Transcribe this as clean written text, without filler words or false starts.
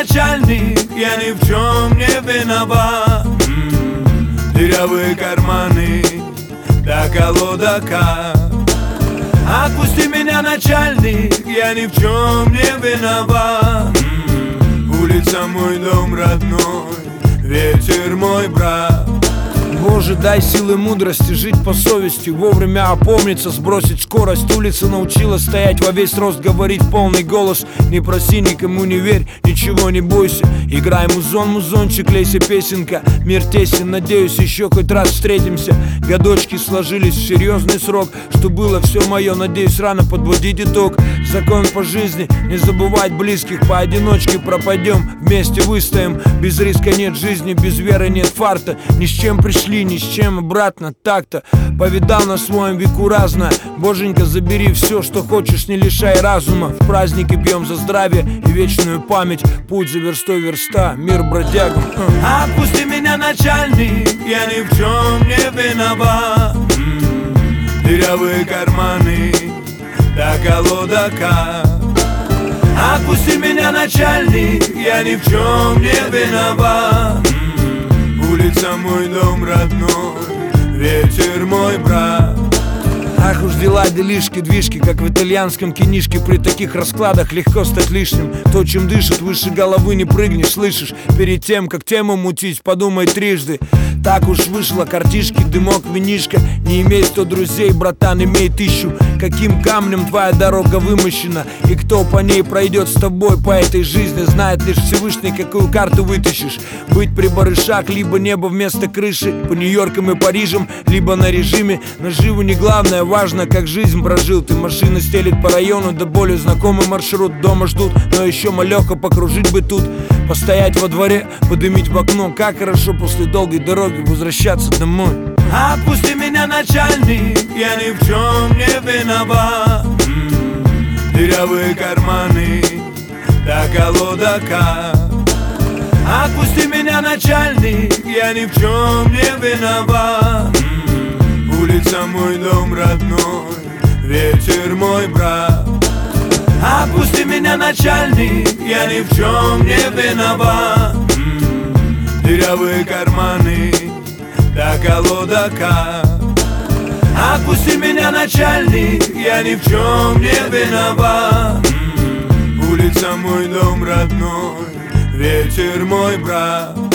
начальник, я ни в чем не виноват. Дырявые карманы до колодака. Отпусти меня, начальник, я ни в чем не виноват. Улица мой дом родной, ветер мой брат. Боже, дай силы мудрости жить по совести, вовремя опомниться, сбросить скорость. Улица научила стоять во весь рост, говорить в полный голос. Не проси, никому не верь, ничего не бойся. Играй музон, музончик, лейся песенка. Мир тесен, надеюсь, еще хоть раз встретимся. Годочки сложились в серьезный срок. Что было все мое, надеюсь, рано подводить итог. Закон по жизни, не забывать близких. Поодиночке пропадем, вместе выстоим. Без риска нет жизни, без веры нет фарта. Ни с чем пришли, ни с чем обратно, так-то. Повидал на своем веку разное. Боженька, забери все, что хочешь, не лишай разума. В праздники пьем за здравие и вечную память. Путь за верстой верста, мир бродягам. Отпусти меня, начальник, я ни в чем не виноват. Дырявые карманы до колодака. Отпусти меня, начальник, я ни в чем не виноват. Улица мой дом родной, ветер мой брат. Ах уж дела, делишки, движки, как в итальянском кинишке. При таких раскладах легко стать лишним. То, чем дышит, выше головы не прыгнешь, слышишь? Перед тем, как тему мутить, подумай трижды. Так уж вышло, картишки, дымок, винишка. Не имей 100 друзей, братан, имей 1000. Каким камнем твоя дорога вымощена, и кто по ней пройдет с тобой по этой жизни, знает лишь Всевышний, какую карту вытащишь. Быть при барышах, либо небо вместо крыши, по Нью-Йоркам и Парижам, либо на режиме. Наживу не главное, важно, как жизнь прожил. Ты машина стелит по району, да более знакомый маршрут. Дома ждут, но еще малеха, покружить бы тут. Постоять во дворе, подымить в окно. Как хорошо после долгой дороги возвращаться домой. Отпусти меня, начальник, я ни в чем не виноват. Дырявые карманы до колодака. Отпусти меня, начальник, я ни в чем не виноват. Улица мой дом родной, ветер мой брат. Отпусти меня, начальник, я ни в чем не виноват. Дырявые карманы до колодака. Отпусти меня, начальник, я ни в чем не виноват. Улица мой дом родной, ветер мой брат.